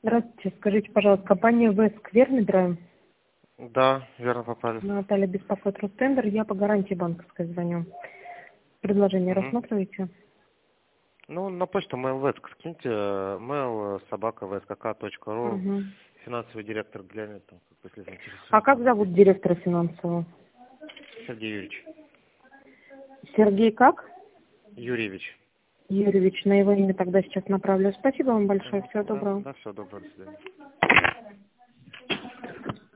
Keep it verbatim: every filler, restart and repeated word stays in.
Здравствуйте, скажите, пожалуйста, компания ВЭСК, верно драйв? Да, верно попали. Наталья беспокоит Ростендер, я по гарантии банковской звоню. Предложение Мгм. рассматриваете? Ну, на почту mail.vsk скиньте, mail собака vskk.ru, Угу. финансовый директор глянет, там, если А заинтересует. как зовут директора финансового? Сергей Юрьевич. Сергей как? Юрьевич. Юрьевич, на его имя тогда сейчас направлю. Спасибо вам большое, Мгм. всего Да, доброго. да, все, доброго, до свидания.